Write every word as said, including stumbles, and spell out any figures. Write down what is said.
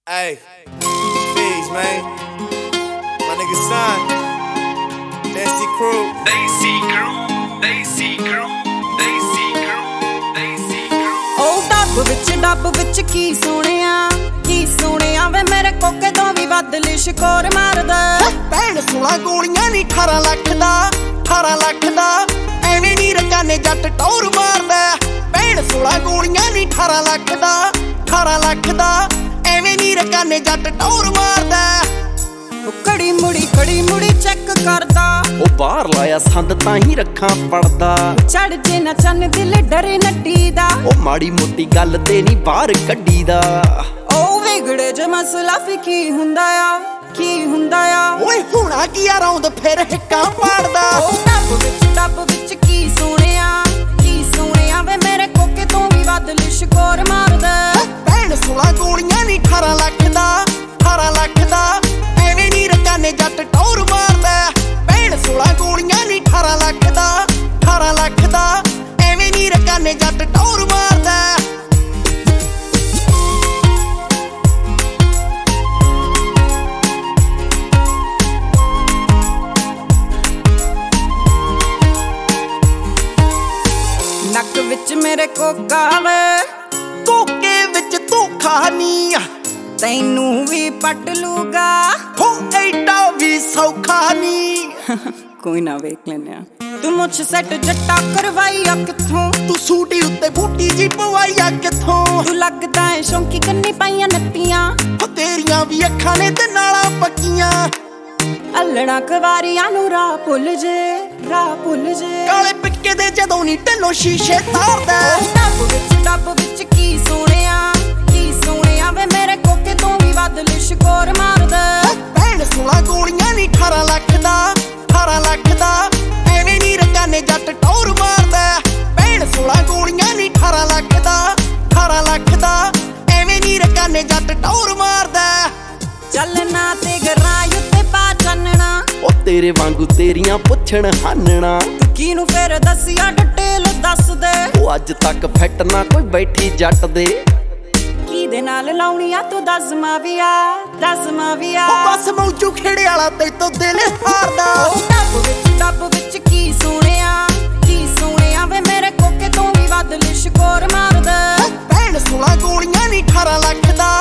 Hey, Figs, man. My nigga Son. Nasty Crew. They see crew, they see crew, they see crew, they see crew. Oh, ਡੱਬ ਵਿੱਚ ਡੱਬ ਵਿੱਚ ਕੀ ਸੋਹਣਿਆ ਕੀ ਸੋਹਣਿਆ ਵੇ ਮੇਰੇ ਕੋਕੇ ਤੋਂ ਵੀ ਵੱਧ ਲਿਸ਼ਕੋਰ ਮਾਰਦਾ ਭੈਣ ਸੋਲਾਂ ਗੋਲੀਆਂ ਨੀ ਅਠਾਰਾਂ ਲੱਖ ਦਾ ਅਠਾਰਾਂ ਲੱਖ ਦਾ ਐਵੇਂ ਨੀ ਰਕਾਨੇ ਜੱਟ ਟੌਰ ਮਾਰਦਾ ਭੈਣ ਸੋਲਾਂ ਗੋਲੀਆਂ ਨੀ ਅਠਾਰਾਂ ਲੱਖ ਦਾ ਅਠਾਰਾਂ ਲੱਖ ਦਾ ਐਵੇਂ ਨੀ ਰਕਾਨੇ ਜੱਟ ਟੌਰ ਮਾਰਦਾ ਕੜੀ ਮੁੜੀ ਕੜੀ ਮੁੜੀ ਚੈੱਕ ਕਰਦਾ ਉਹ ਬਾਹਰ ਲਾਇਆ ਸੰਦ ਤਾਂ ਹੀ ਰੱਖਾਂ ਪੜਦਾ ਚੜ ਜੇ ਨਾ ਚੰਨ ਦਿਲ ਡਰੇ ਨੱਟੀ ਦਾ ਉਹ ਮਾੜੀ ਮੋਟੀ ਗੱਲ ਤੇ ਨਹੀਂ ਬਾਹਰ ਕੱਢੀ ਦਾ ਉਹ ਵਿਗੜੇ ਜੇ ਮਸਲਾ ਫੀ ਕੀ ਹੁੰਦਾ ਆ ਕੀ ਹੁੰਦਾ ਆ ਓਏ ਹੁਣਾ ਕੀ ਆ ਰੌਂਦ ਫਿਰ ਹਿੱਕਾਂ ਪਾੜਦਾ ਉਹ ਡੱਬ ਵਿੱਚ ਡੱਬ ਵਿੱਚ ਕੀ ਸੋਹਣਿਆ ਕੀ ਸੋਹਣਿਆ ਵੇ ਮੇਰੇ ਕੋਕੇ ਤੋਂ ਵੀ ਵੱਧ ਲਿਸ਼ਕੋਰ ਮਾਰਦਾ ਭੈਣ ਸੋਲਾਂ ਗੋਲੀਆਂ ਨੀ ਅਠਾਰਾਂ ਲੱਖ ਦਾ ਅਠਾਰਾਂ ਲੱਖ ਦਾ ਐਵੇਂ ਨੀ ਰਕਾਨੇ ਜੱਟ ਟੌਰ ਮਾਰਦਾ ਭੈਣ ਸੋਲਾਂ ਗੋਲੀਆਂ ਨੀ ਅਠਾਰਾਂ ਲੱਖ ਦਾ ਅਠਾਰਾਂ ਲੱਖ ਦਾ ਐਵੇਂ ਨੀ ਰਕਾਨੇ ਜੱਟ ਟੌਰ ਮਾਰਦਾ ਨੱਕ ਵਿੱਚ ਮੇਰੇ ਕੋਕਾ ਵੇ ਕੋਕੇ ਵਿੱਚ ਧੋਖਾ ਨੀ ਤੈਨੂੰ ਵੀ ਪਟ ਲੂਗਾ ਹੋ ਐਡਾ ਵੀ ਸੌਖਾ ਨੀ ਕੋਈ ਨਾ ਵੇਖ ਲੈਨੇ ਆ ਤੂੰ ਮੁੱਛ ਸੈੱਟ ਜੱਟਾ ਕਰਵਾਈ ਆ ਕਿੱਥੋਂ ਤੂੰ ਸੂਟੀ ਉੱਤੇ ਬੂਟੀ ਜੀ ਪਵਾਈ ਆ ਕਿੱਥੋਂ ਤੂੰ ਲੱਗਦਾ ਏ ਸ਼ੌਂਕੀ ਕੰਨੀ ਪਾਈਆਂ ਨੱਤੀਆਂ ਹੋ ਤੇਰੀਆਂ ਵੀ ਅੱਖਾਂ ਨੇ ਤੇ ਨਾਲਾਂ ਪੱਕੀਆਂ ਅਲਣਾ ਕਵਾਰੀਆਂ ਨੂੰ ਰਾਹ ਭੁੱਲ ਜੇ ਰਾਹ ਭੁੱਲ ਜੇ ਕਾਲੇ ਪਿੱਕੇ ਦੇ ਜਦੋਂ ਨੀ ਢਿੱਲੋਂ ਸ਼ੀਸ਼ੇ ਤਾਰਦਾ ਡੱਬ ਵਿੱਚ ਡੱਬ ਵਿੱਚ ਕੀ ਸੋਹਣਿਆ ਕੀ ਸੋਹਣਿਆ ਵੇ ਮੇਰੇ ਕੋਕੇ ਤੋਂ ਵੀ ਵੱਧ ਲਿਸ਼ਕੋਰ ਮਾਰਦਾ ਭੈਣ ਸੋਲਾਂ ਗੋਲੀਆਂ ਨੀ ਅਠਾਰਾਂ ਲੱਖ ਦਾ ਅਠਾਰਾਂ ਲੱਖ ਦਾ ਐਵੇਂ ਨੀ ਰਕਾਨੇ ਜੱਟ ਟੌਰ ਮਾਰਦਾ ਭੈਣ ਸੋਲਾਂ ਗੋਲੀਆਂ ਨੀ ਅਠਾਰਾਂ ਲੱਖ ਦਾ ਅਠਾਰਾਂ ਲੱਖ ਦਾ ਐਵੇਂ ਨੀ ਰਕਾਨੇ ਜੱਟ ਟੌਰ ਮਾਰਦਾ ਚੱਲਣਾ ਤੇ ਗਰਾਈ ਉੱਤੇ ਪਾ ਚੰਨਣਾ ਉਹ ਤੇਰੇ ਵਾਂਗੂ ਤੇਰੀਆਂ ਪੁੱਛਣ ਹਾਨਣਾ ਕਿਨੂੰ ਫੇਰ ਦੱਸਿਆ ਡਿਟੇਲ ਦੱਸ ਦੇ ਉਹ ਅੱਜ ਤੱਕ ਫਿੱਟ ਨਾ ਕੋਈ ਬੈਠੀ ਜੱਟ ਦੇ ਕਿਹਦੇ ਨਾਲ ਲਾਉਣੀਆਂ ਤੂੰ ਦੱਸ ਮਾਵੀਆ ਦੱਸ ਮਾਵੀਆ ਉਹ ਬਸ ਮੌਜੂ ਖੇੜੇ ਵਾਲਾ ਤੈਥੋਂ ਦਿਲ ਹਾਰਦਾ ਉਹ ਡੱਬ ਵਿੱਚ ਡੱਬ ਵਿੱਚ ਕੀ ਸੋਹਣਿਆ ਕੀ ਸੋਹਣਿਆ ਵੇ ਮੇਰੇ ਕੋਕੇ ਤੋਂ ਵੀ ਵੱਧ ਲਿਸ਼ਕੋਰ ਮਾਰਦਾ ਭੈਣ ਸੋਲਾਂ ਗੋਲੀਆਂ ਨੀ ਅਠਾਰਾਂ ਲੱਖ ਦਾ